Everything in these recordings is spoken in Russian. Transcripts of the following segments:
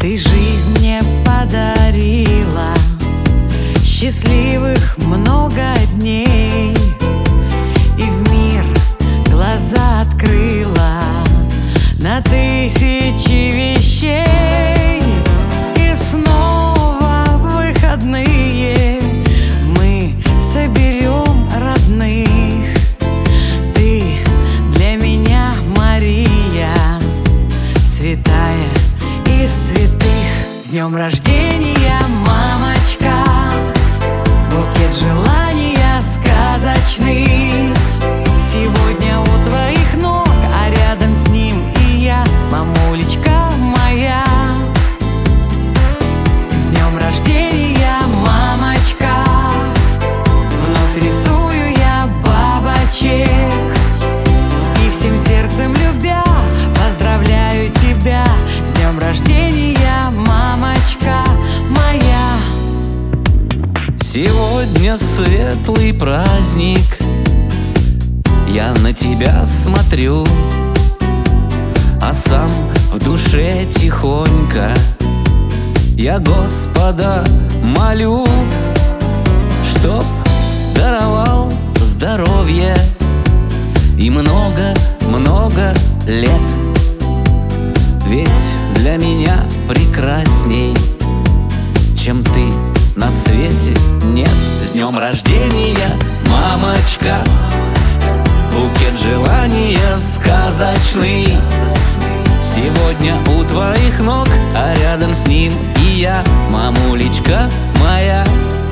Ты жизнь мне подарила, счастливых много дней, и в мир глаза открыла на тысячи вещей. И снова в выходные мы соберем родных. Ты для меня Мария, святая из святых. С днем рождения, мамочка! Букет желания сказочный сегодня у твоих ног, а рядом с ним и я, мамулечка моя. С днем рождения, мамочка! Вновь рисую я бабочек, и всем сердцем любя поздравляю тебя. С днем рождения, мамочка моя! Сегодня светлый праздник, я на тебя смотрю, а сам в душе тихонько я Господа молю, чтоб даровал здоровье и много-много лет. Ведь для меня прекрасней, чем ты, на свете нет. С днем рождения, мамочка! Букет желания сказочный сегодня у твоих ног, а рядом с ним и я, мамулечка моя.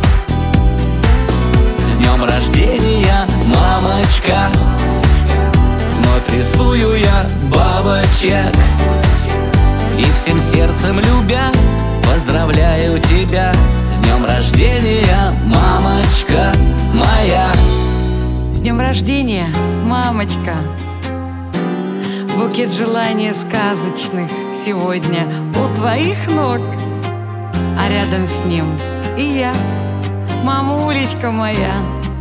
С днем рождения, мамочка! Вновь рисую я бабочек, и всем сердцем любя поздравляю тебя. С днем рождения, мамочка моя! С днем рождения, мамочка! Букет желаний сказочных сегодня у твоих ног, а рядом с ним и я, мамулечка моя.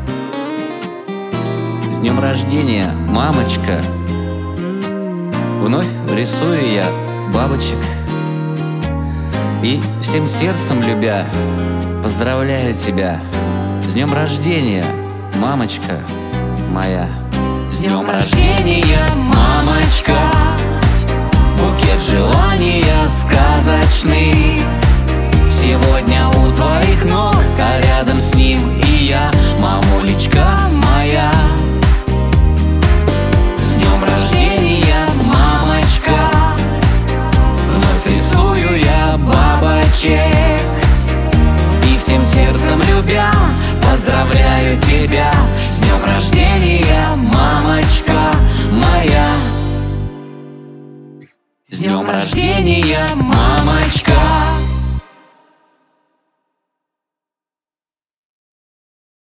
С днем рождения, мамочка! Вновь рисую я бабочек, и всем сердцем любя поздравляю тебя. С днем рождения, мамочка моя! С днем рождения, мамочка! Букет желания сказочный сегодня у твоих ног, а рядом с ним и я, мамулечка моя. С днем рождения, мамочка! Вновь рисую я бабочек, и всем сердцем любя поздравляю тебя. С днем рождения, мамочка моя! С днем рождения, мамочка!